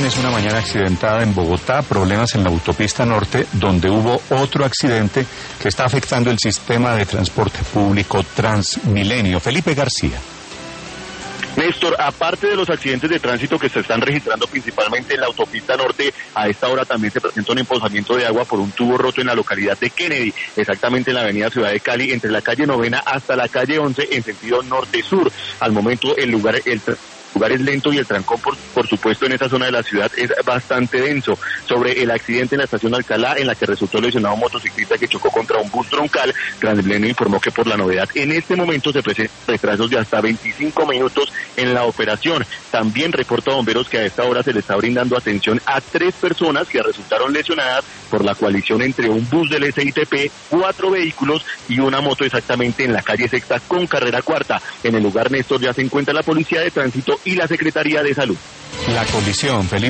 viernes una mañana accidentada en Bogotá, problemas en la autopista norte, donde hubo otro accidente que está afectando el sistema de transporte público Transmilenio. Felipe García. Néstor, aparte de los accidentes de tránsito que se están registrando principalmente en la autopista norte, a esta hora también se presenta un emposamiento de agua por un tubo roto en la localidad de Kennedy, exactamente en la avenida Ciudad de Cali, entre la calle 9ª hasta la calle 11 en sentido norte-sur. Al momento el lugar es lento y el trancón, por supuesto, en esa zona de la ciudad es bastante denso. Sobre el accidente en la estación Alcalá, en la que resultó lesionado un motociclista que chocó contra un bus troncal, Transmilenio informó que por la novedad en este momento se presentan retrasos de hasta 25 minutos en la operación. También reporta Bomberos que a esta hora se le está brindando atención a 3 personas que resultaron lesionadas por la colisión entre un bus del SITP, 4 vehículos y una moto, exactamente en la calle Sexta con carrera cuarta. En el lugar, Néstor, ya se encuentra la Policía de Tránsito y la Secretaría de Salud. La colisión, Felipe.